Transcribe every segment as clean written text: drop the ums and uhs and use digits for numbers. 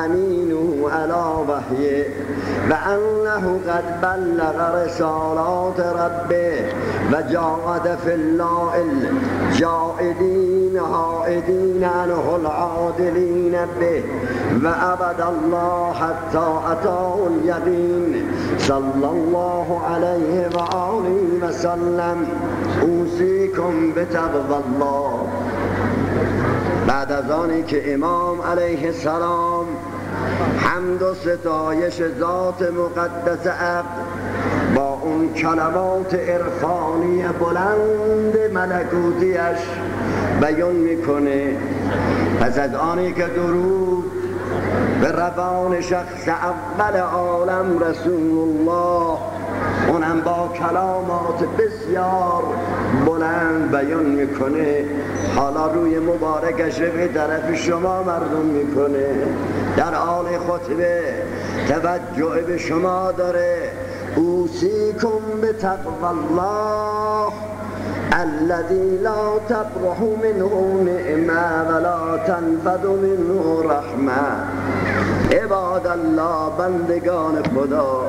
أمينه على وحيه وأنه قد بلغ رسالات ربه وجاهد في الله الجاهدين هائدين عنه العادلين به وعبد الله حتى أتاه اليقين صلى الله عليه وآله وسلم. اوصیکم بتقوی الله. بعد از آنی که امام علیه السلام حمد و ستایش ذات مقدس عقل با اون کلمات عرفانی بلند ملکوتیش بیان میکنه، پس از آنی که درود به روان شخص اول عالم رسول الله اونم با کلامات بسیار بلند بیان میکنه، حالا روی مبارکش به طرف شما مردم میکنه، در حال خطبه توجه به شما داره. اوصیکم بتقوی الله الذي لا تبرح منه نعمه ولا تنفد منه رحمه. عباد الله، بندگان خدا،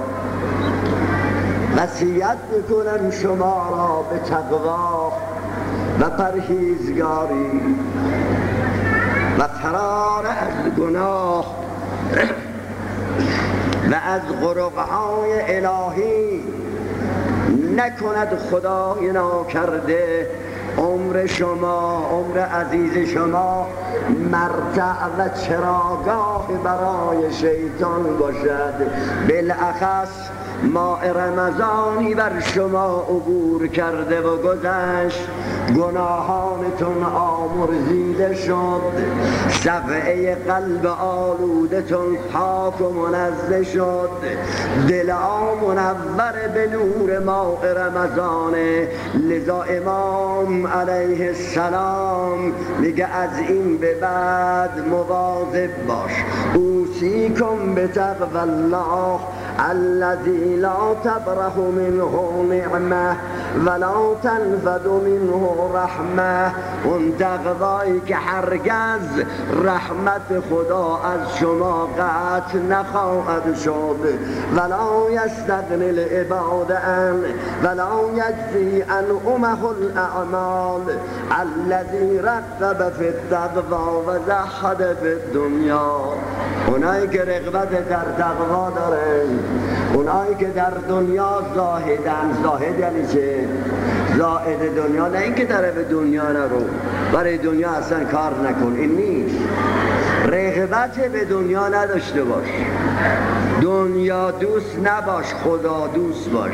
وصیت میکنم شما را به تقوا و پرهیزگاری و فرار از گناه و از غرقهای الهی. نکند خدای ناکرده عمر شما، عمر عزیز شما مرتع و چراگاه برای شیطان باشد. بالاخص ماه رمضانی بر شما عبور کرده و گذشت، گناهانتون آمرزیده شد، صفحه قلب آلودتون پاک و منزه شد، دل منور به نور ماه رمضانه. لذا امام علیه السلام میگه از این به بعد مواظب باش. اوصیکم بتقوی الله الذي لا تبرح منه نعمه ولا تنفد منه رحمه. اون تقوایی که هرگز رحمت خدا از شما قطع نخواهد شد. ولا یستغنی العباد عنه ولا یجزی عنهم الاعمال الذي رغب فی التقوی و زهد فی الدنیا. اونایی که رغبت در تقوا دارن، اونایی که در دنیا زاهدن. زاهد یعنی چه؟ زاهد دنیا نه اینکه طرف دنیا نرو، برای دنیا اصلا کار نکن، این نیست. رغبت به دنیا نداشته باش، دنیا دوست نباش، خدا دوست باش.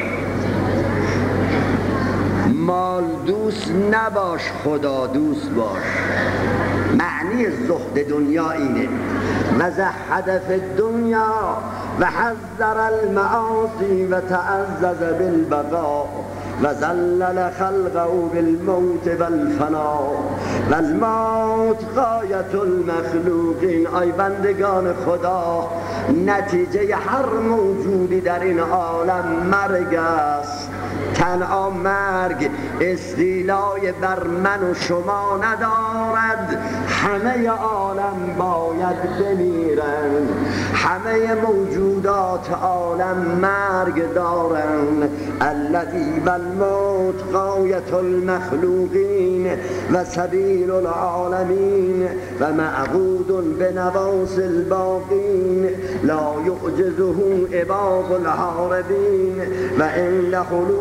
مال دوست نباش، خدا دوست باش. معنی زهد دنیا اینه. و زهد فی الدنیا و حذر المعاصی و تعزز بالبقاء و ذلل خلقه بالموت والفناء و الموت غایت المخلوقین. ای بندگان خدا، نتیجه هر موجودی در این عالم مرگ است. تنها مرگ استیلای بر من و شما ندارد، همه عالم باید بمیرند، همه موجودات عالم مرگ دارند. الذی والموت غایت المخلوقین و سبیل العالمین و معقود بنواس الباقین لا یعجزه عباد الحاربین و عند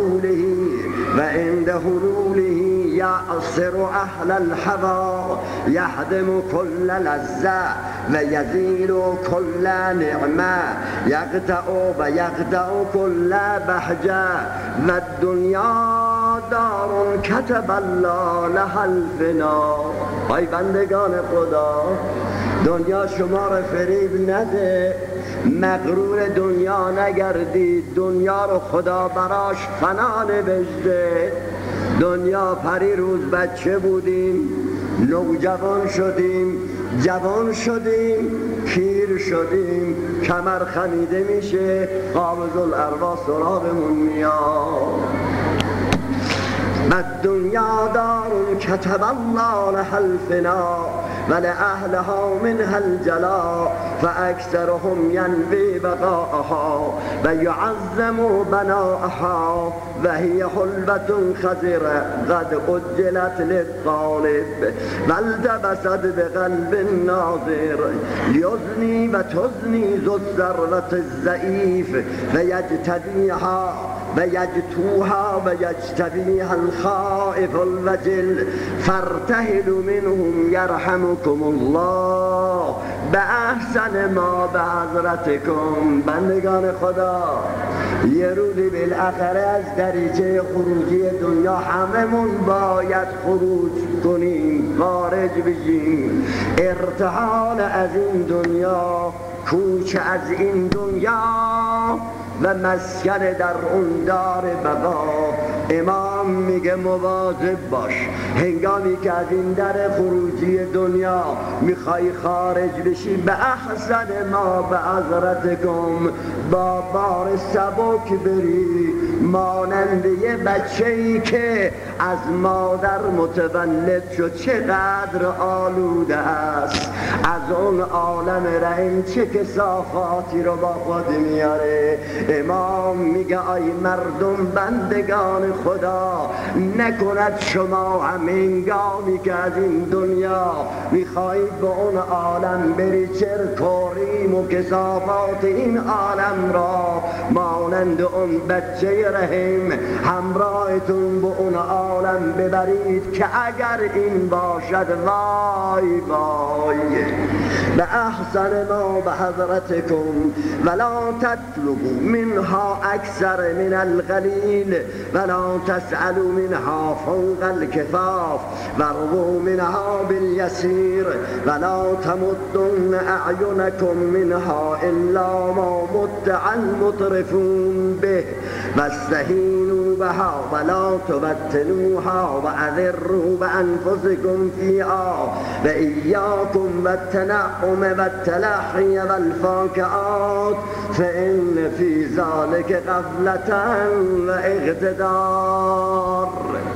حلوله یعصر اهل الهوى یهدم کل لذة و یزیل کل نعمه یقطع کل بهجه و الدنیا دار کتب الله لها الفنا. ای بندگان خدا، دنیا شما را فریب نده، مغرور دنیا نگردید. دنیا رو خدا براش فنا نوشته. دنیا پری روز بچه بودیم، نوجوان شدیم، جوان شدیم، پیر شدیم، کمر خمیده میشه، قابض الارواح سراغمون میاد. و دنیا دار کتب الله لها الفنا ولأهلها منها الجلاء فأكثرهم ينوي بقاءها ويعظم بناءها وهي حلبة خزرة قد أجلت للطالب والتبست بقلب الناظر يزني وتزني ذو الثروة الضعيف ويجتديها ويجتوها ويجتبيها الخائف الوجل فارتهلوا منهم يرحمكم الله بأحسن ما به حضرتكم. بندگان خدا، یه روزی بالاخره از دریچه خروجی دنیا هممون باید خروج کنیم، خارج بشیم، ارتحال از این دنیا، کوچ از این دنیا و مسکن در اون دار بقا. امام میگه مواظب باش هنگامی که از این در خروجی دنیا میخوای خارج بشی، به احسن ما به حضرتکم، با بار سبک بری، مانند یه بچه‌ای که از مادر متولد شد چقدر آلوده است، از اون عالم رحم چه کثافاتی رو با خود میاره. امام میگه آی مردم بندگان خدا، نکند شما هم هنگامی که از این دنیا میخواهید به اون عالم بری چرکوریم و کثافات این عالم را مانند اون بچه رحم همراهتون به اون عالم ببرید که اگر این باشد وای وای. به احسن ما به حضرتکم ولا تطلبوا منها اکثر من القلیل ولا تسألوا منها فوق الکفاف وارضوا منها بالیسیر ولا تمدن اعینکم منها الا ما متع المترفون به واستهینوا بها ولا تبطلوها واضروا بانفسکم فیها و ایاکم والتنعم والتلحی والفاکهات فإن فی ذلک غفلة و اقتدار.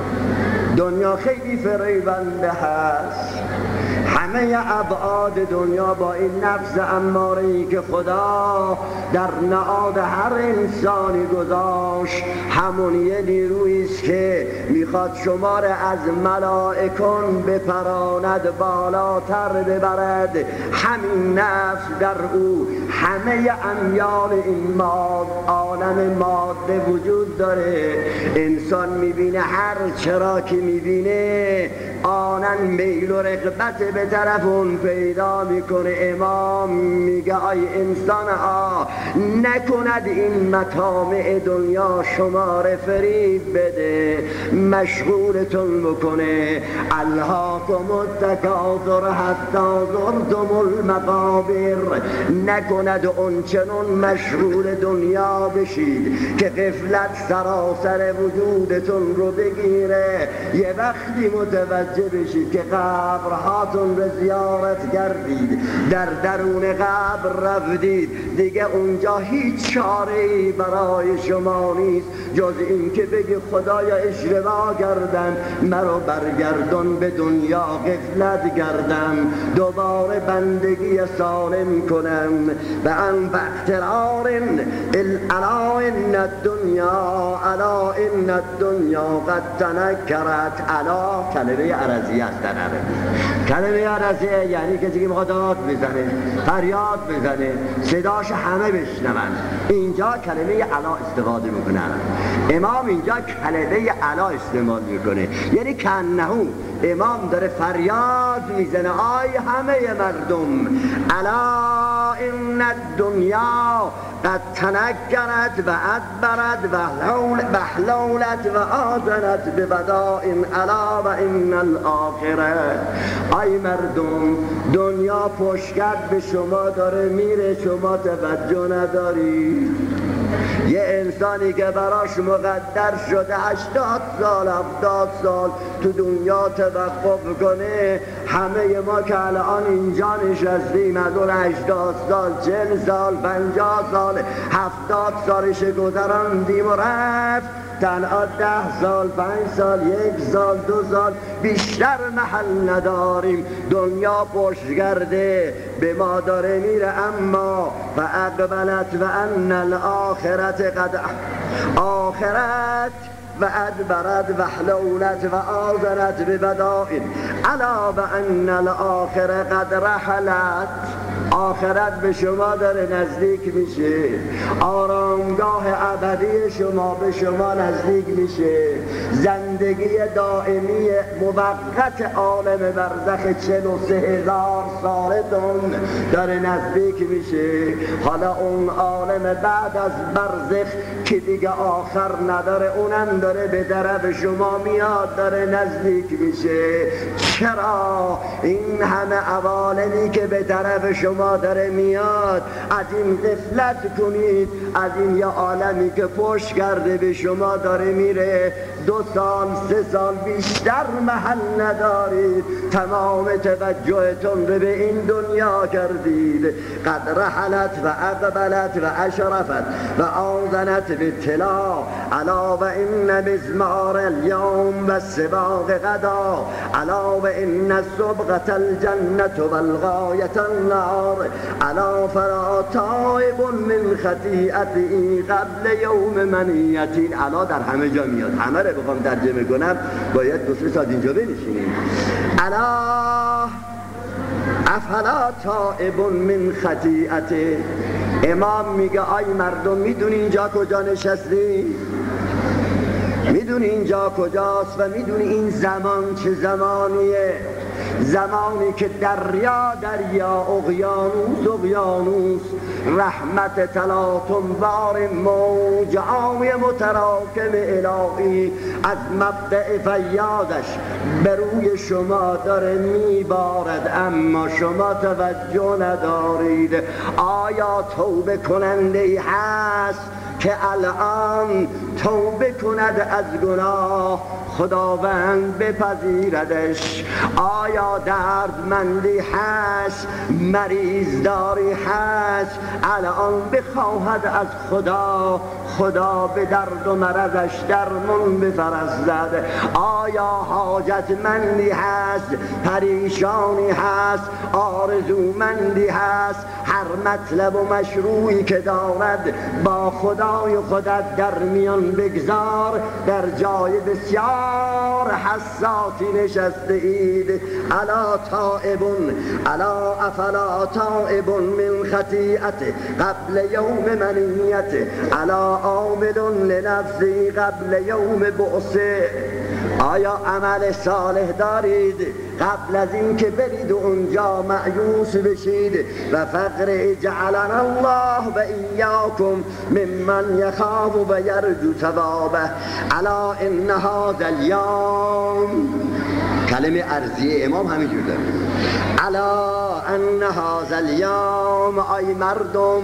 دنیا خیلی فریبنده هست، همه ابعاد دنیا با این نفس اماره‌ای که خدا در نهاد هر انسانی گذاشت همون یه نیرویی است که میخواد شما را از ملائکون بپراند، بالاتر ببرد. همین نفس در او همه امیال این عالم ماده وجود داره. انسان میبینه هر چرا که میبینه آنن میل و رغبت به طرف اون پیدا میکنه. امام میگه آی انسان ها، نکند این مطامع دنیا شما را فریب بده، مشغولتون بکنه. الهاکم التکاثر حتی زرتم المقابر. نکند اون چنون مشغول دنیا بشید که غفلت سراسر وجودتون رو بگیره، یه وقتی متوجه بشید که قبرهاتون رو زیارت کردید، در درون قبر رفتید، دیگه اونجا هیچ چاره‌ای برای شما نیست جز این که بگی خدایا اشتباه کردم، مرا برگردان به دنیا، غفلت کردم، دوباره بندگی سالم کنم. و ان باخترار الا ان الدنیا الا ان الدنیا قد تنکرت. الا کلمه عرضی است در عربی. کلمه عرضی یعنی کسی که میخواد داد بزنه، فریاد بزنه، صداش همه بشنون. اینجا کلمه الا استفاده میکنن. امام اینجا کلمه الا استعمال میکنه، یعنی کنهو امام داره فریاد میزنه آی همه مردم، الا ان الدنیا قد تنکرت و ادبرت و حلولت و آذنت ببداء الا و ان الاخره. ای مردم، دنیا پشت به شما داره میره، شما توجه نداری. یه انسانی که براش مقدر شده 80 سال 70 سال تو دنیا توقف کنه، همه ما که الان اینجا نشستیم از اون 80 سال 40 سال 50 سال 70 سالش گذراندیم و رفت، تنها 10 سال 5 سال 1 سال 2 سال بیشتر محل نداریم. دنیا پشتگرده به ما داره میره. اما و اقبلت و ان الاخرت قد آخرت و ادبرت و حلولت و آذرت ببدائن الا و ان الاخره قد رحلت. آخرت به شما داره نزدیک میشه، آرامگاه ابدی شما به شما نزدیک میشه، زندگی دائمی موقت عالم برزخ 43,000 سالتون داره نزدیک میشه. حالا اون عالم بعد از برزخ که دیگه آخر نداره، اونم داره به طرف شما میاد، داره نزدیک میشه. چرا این همه عوالمی که به طرف شما داره میاد از این غفلت کنید؟ از این یه عالمی که پشت کرده به شما داره میره، 2 سال 3 سال بیشتر محل ندارید، تمام توجهتون رو به این دنیا کردید. قد رحلت و اقبلت و اشرفت و آذنت بالطلا الا و ان مزمار اليوم و سباق غدا الا و ان سبقة الجنة و الغایة النار الا فلا تائب من خطیئتی قبل یوم منیتی. الا در همه جا میاد، همه رو بخوام ترجمه کنم باید 2-3 ساعت اینجا بنشینیم. الا افلا تائب من خطیئتی. امام میگه آی مردم، میدونی اینجا کجا نشستی؟ میدونی اینجا کجاست و میدونی این زمان چه زمانیه؟ زمانی که دریا اقیانوس اقیانوس رحمت تلاطم بار موج آبی متراکم الهی از مبدأ فیاضش به روی شما داره میبارد، اما شما توجه ندارید. آیا توبه کننده هست که الان توبه کند از گناه خداوند بپذیردش؟ آیا دردمندی هست، مریضداری هست الان بخواهد از خدا به درد و مرضش درمون بفرستد؟ آیا حاجتمندی هست، پریشانی هست، آرزومندی هست، هر مطلب و مشروعی که دارد با خدای خودت در میان بگذار. در جای بسیار حساسی نشسته اید. الا تائبون الا افلا تائب من خطیئت قبل یوم منیت الا عامل لنفسی قبل یوم بعثه. آیا عمل صالح دارید قبل از این که برید اونجا مایوس بشید؟ و فقر جعلنا الله و ایاکم ممن یخاف و یرجو ثوابه الا ان هذا اليوم. کلمه ارضیه امام همینجور داره. الا ان هذا اليوم. آی مردم،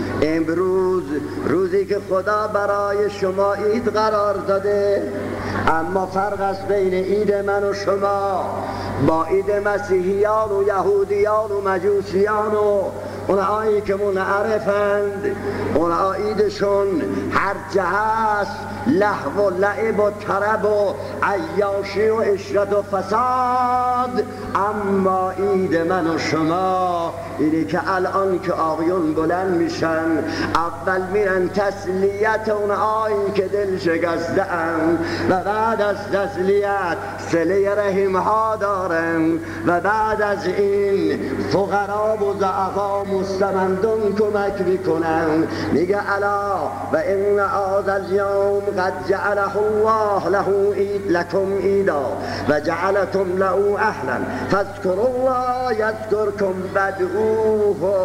امروز روزی که خدا برای شما عید قرار داده، اما فرق است بین عید من و شما با عید مسیحیان و یهودیان و مجوسیان و اونهایی که منعرفند. اونها عیدشون هرچه هست لهو و لعب و طرب و عیاشی و عشرت و فساد. اما عید من و شما اینه که الان که آقیون بلند میشن، اول میرن تسلیت اونهایی که دل شکسته‌اند و بعد از تسلیت صله رحم ها دارن و بعد از این فقرا و ضعفا مستمندون کمک میکنن. میگه الا و ان هذا اليوم قد جعله الله له عید لكم عیدا و جعلتم له اهلا فاذكروا الله یذکرکم بدعوه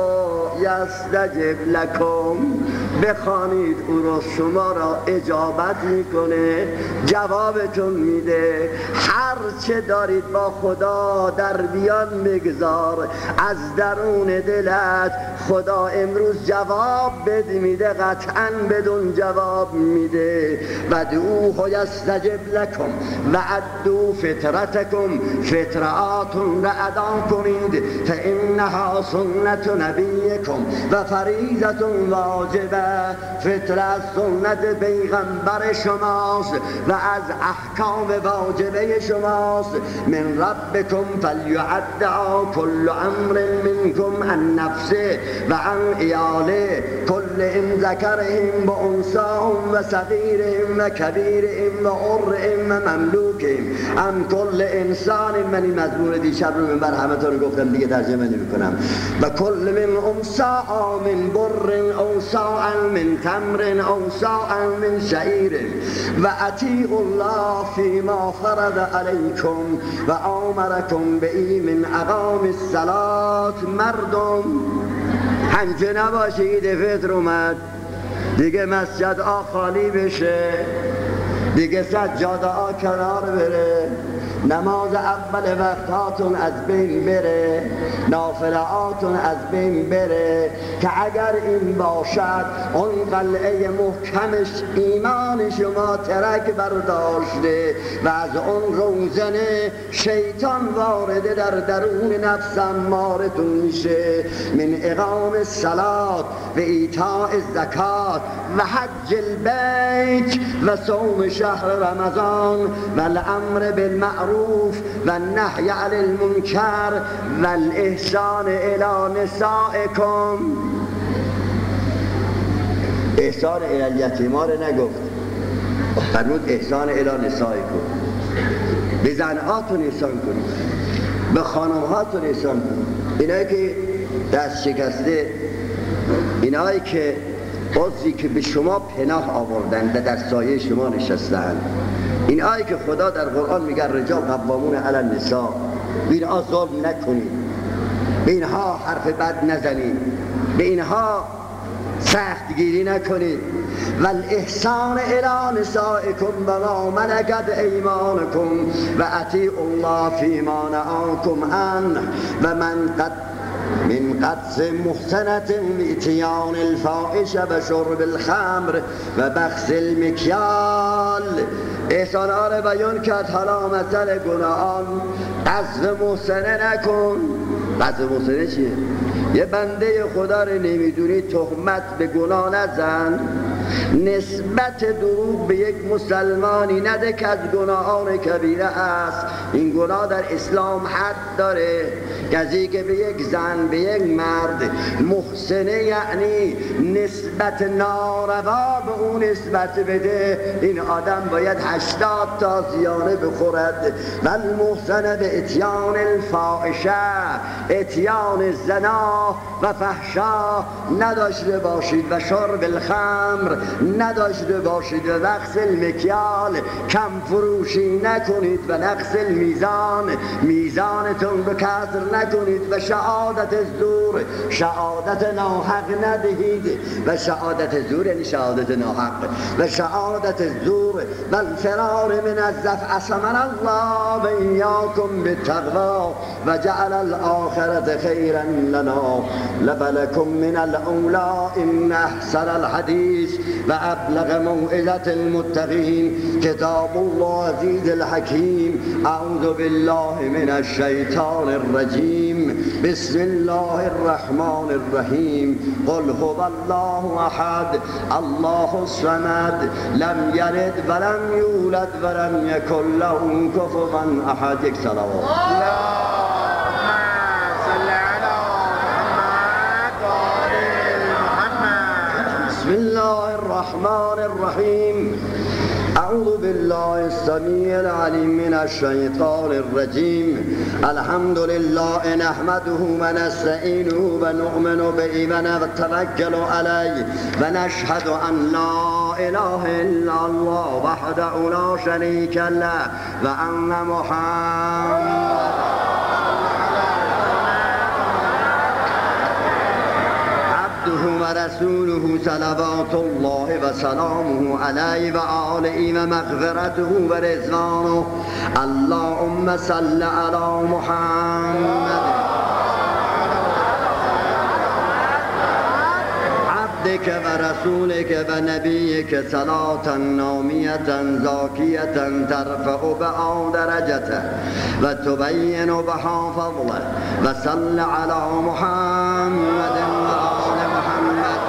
یستجب لكم. بخوانید او را، شما را اجابت میکنه، جوابتون میده. هر چه دارید با خدا در بیان بگذار، از درون دلت خدا امروز جواب میده، قطعا بدون جواب میده. ودعوه یستجب لکم وعدوا فطرتکم، فطراتون را ادا کنید، فانها سنت نبیکم و فریضتون واجبه. فطرت سنت پیغمبر شماست و از احکام واجبه شماست. من ربکم فلیعدعا کل امر منکم عن نفسه و عن عیاله، کل ان ذکرهم و انثاهم و صغیرهم و کبیرهم و عرهم و مملوکهم ام کل انسان. من این مضمون دیشب رو منبر همه تا رو گفتم دیگه ترجمه نمی کنم. و کل من امساء من بر او ساء من تمر او ساء من شعیر و اطیعوا الله فیما فرض علیکم و آمرکم به من اقام الصلاة. مردم همچه نباشید فطر اومد دیگه مسجد خالی بشه، دیگه سجاده کنار بره، نماز اول وقتاتون از بین بره، نافلهاتون از بین بره، که اگر این باشد اون قلعه محکمش ایمان شما ترک برداشته و از اون روزنه شیطان وارده در درون نفس امارتون میشه. من اقام الصلاة و ایتاء الزکات و حج البیت و صوم شهر رمضان و الامر بالمعروف و النهی عن المنکر و الاحسان الی نسائکم. احسان الی الیتیما رو نگفت، فرمود احسان الی نسائکم. به زنهاتون احسان کنید، به خانمهاتون احسان کنید. اینایی که دست شکسته، اینایی که عضوی که به شما پناه آوردن و در سایه شما نشستن، این آیه که خدا در قرآن میگه رجال قوامون علی النساء، به اینها ظلم نکنید، به اینها حرف بد نزنید، به اینها سخت گیری نکنید. و الاحسان الی نسائکم و ما ملکت ایمانکم و اطیعوا الله فیما نهاکم عنه و من قدس محسنة اتیان الفاحشه و شرب الخمر و بخس المکیال. احسان ها رو بیان کرد. حالا مثل گناهان، قذف محسنه نکن. قذف محسنه چیه؟ یه بنده خدا رو نمیدونی تهمت به گناه نزن، نسبت دروغ به یک مسلمانی نده که از گناهان کبیره است. این گناه در اسلام حد داره. کسی که به یک زن، به یک مرد محسنه یعنی نسبت ناروا به اون نسبت بده، این آدم باید 80 تا زیانه بخورد. من محسنه به اتیان الفاحشه، اتیان زنا و فحشا نداشته باشید و شرب الخمر نداشته باشید و بخس المکیال، کم فروشی نکنید و نقص المیزان، میزانتون رو کسر نکنید و شهادت زور، شهادت ناحق ندهید و شهادت زور یعنی شهادت ناحق و شهادت زور و الفرار من الزف. عصمنا الله و ایاکم بالتقوی و جعل الاخرة خیرا لنا لبلکم من الاولا ان احسن الحدیث و ابلغ موعظة المتقین کتاب الله عزیز الحکیم. اعوذ بالله من الشیطان الرجیم. بسم الله الرحمن الرحیم. قل هو الله احد الله الصمد لم یلد ولم یولد ولم یکن له کفوا احد. یک صلوات. بسم الله الرحمن الرحیم. اعوذ بالله السمیع العلیم من الشیطان الرجیم. الحمد لله نحمده و نستعینه و نؤمن به و نتوکل علیه و نشهد ان لا اله الا الله وحده لا شریک له و ان محمد و رسوله صلوات الله و سلامه علیه و آله و مغفرته و رضوانه. اللهم صل علی محمد عبدك ورسولك ونبيك صلاة نامية زاكية ترفع بها درجته وتبين بها فضله وصل على محمد وآل محمد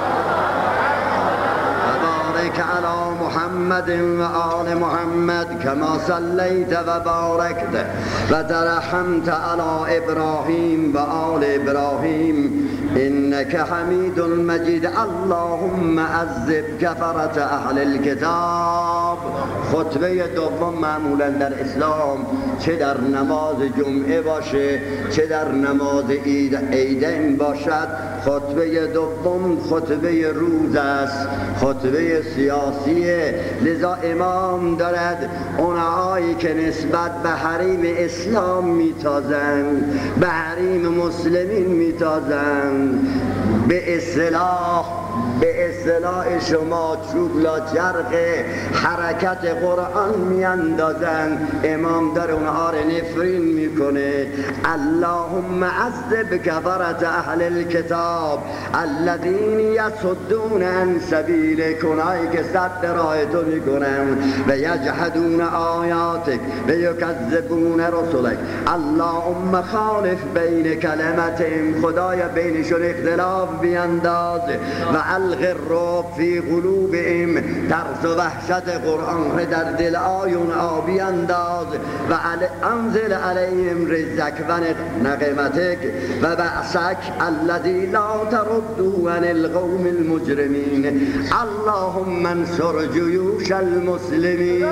وبارك على محمد وآل محمد كما صليت وباركت وترحمت على إبراهيم وآل إبراهيم إنك حميد مجيد. اللهم عذب كفرة أهل الكتاب. خطبه دوم معمولا در اسلام چه در نماز جمعه باشه چه در نماز عیدین باشد، خطبه دوم خطبه روز است، خطبه سیاسیه. لذا امام دارد اونهایی که نسبت به حریم اسلام میتازند، به حریم مسلمین میتازند، به اصطلاح شما چوبلا چرخ حرکت قرآن میاندازن، امام در اونها رو نفرین میکنه. اللهم عذب کفرة اهل الکتاب الذین یصدون عن سبیلک، اونهایی که صد راه تو میکنن و یجحدون آیاتک و یکذبون رسولک. اللهم خالف بین کلمتهم، خدایا بینشون اختلاف بیانداز و الغ الرعب فی قلوبهم، ترس و وحشت قرآن در دل آیون آبی انداز و انزل علیهم رزق و نقمتک و بعثک الذی لا ترده عن القوم المجرمین. اللهم انصر جیوش المسلمین،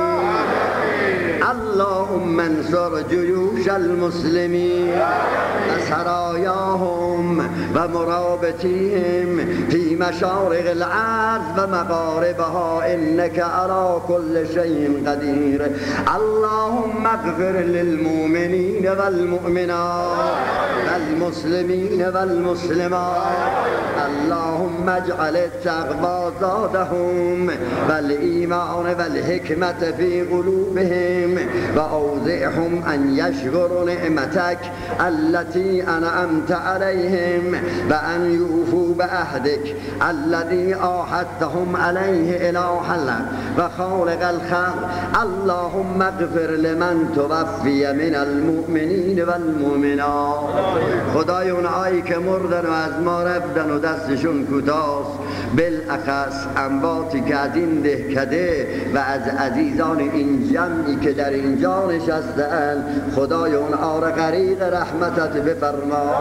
اللهم انصر جیوش المسلمین و سرایاهم و مرابطیهم فی مشارق الارض و مغاربها انك على كل شيء قدیر. اللهم اغفر للمؤمنین والمؤمنات والمسلمین والمسلمات. اللهم اجعل التقوى زادهم والایمان والحکمت فی قلوبهم و اوزعهم ان یشکروا نعمتک التي انعمت عليهم و ان یوفوا بعهدك الذي عاهدتهم عليه الى حلق و خالق الخلق. اللهم اغفر لمن توفی من المؤمنین والمؤمنات. خدای اونهایی که مردن و از ما رفتن و دستشون کوتاست، بالاخص امواتی که از این دهکده و از عزیزان این جمعی که در اینجا نشسته‌اند، خدای اونها را غریق رحمتت بفرما.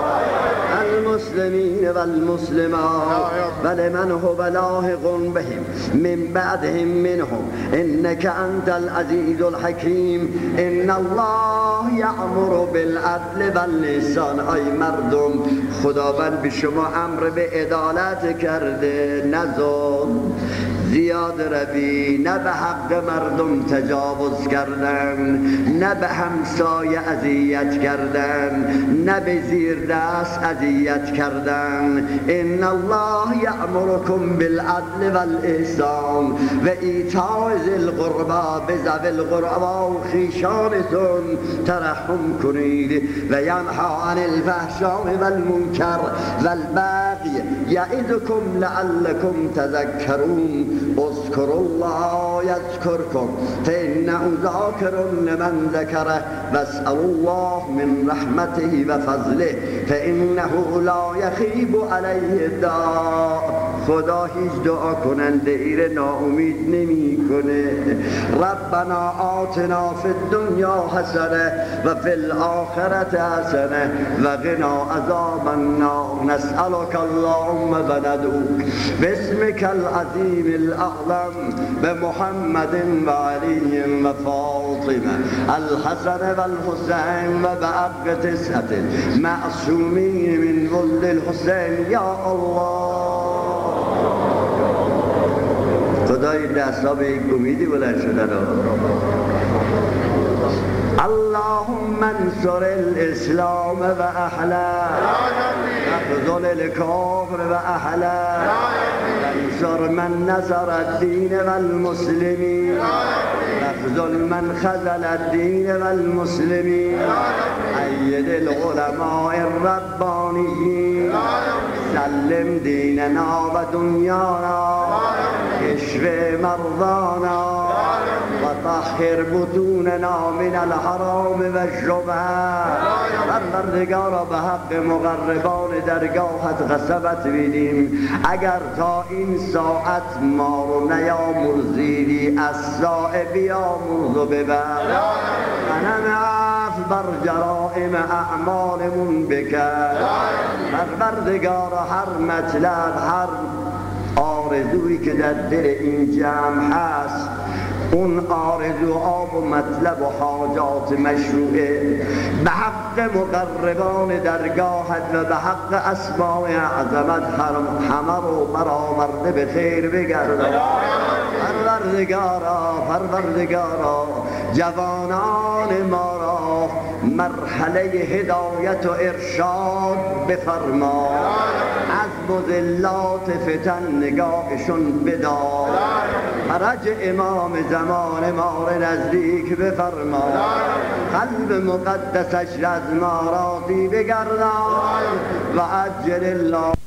المسلمین والمسلمات ولمن هو لاحق بهم من بعدهم منهم انك انت العزیز الحکیم. ان الله یأمر بالعدل والاحسان. ای مردم، خداوند به شما امر به عدالت کرده، نه ظلم زیاد روی، نه به حق مردم تجاوز کردن، نه به همسایه اذیت کردن، نه به زیر دست اذیت کردن. ان الله یأمرکم بالعدل والاحسان و ایتاء ذی القربی، به ذوی القربی و خویشانتون ترحم کنید. و ینهی عن الفحشاء والمنکر والبغی یعظکم لعلکم تذکرون. اذکروا الله یذکرکم فانه ذاکر لمن ذکره واسألوا الله من رحمته و فضله فانه لا یخیب علیه داع. خدا هیچ دعا کننده ایر ناامید نمی کنه. ربنا آتنا فی الدنیا حسنه و فی الاخرة حسنه و قنا عذاب النار. نسألك اللهم و ندعوک باسمك العظیم الاعظم بمحمد و علی و فاطمه الحسن و الحسین و بحق تسعة معصومین من ولد الحسین. یا الله، خدای دستا به یک امیدی بلند شدن. اللهم انصر الاسلام و اهله واخذل الكفر و اهله وانصر من نصر الدین والمسلمین واخذل من خذل الدین والمسلمین. أيد العلماء الربانيين سلم دیننا و دنیانا اشف مرضانا و طهر بطوننا من الحرام و الشبهات. پروردگارا به حق مقربان درگاهت قسمت میدیم اگر تا این ساعت ما رو نیامرزیدی از ساعه بیامرز و ببر منم عفو بر جرائم اعمالمون بکر. پروردگارا هر مطلب هر آرزویی که در دل این جمع هست اون آرزوها و مطلب و حاجات مشروعه به حق مقربان درگاهت و به حق اسماء اعظمت همه رو برآورده به خیر بگردان. پروردگارا جوانان ما را مرحله هدایت و ارشاد بفرما، از مضلات فتن نگاهشون بدار، فرج امام زمان ما را نزدیک بفرما، قلب مقدسش را از ما راضی بگردان و عجل الله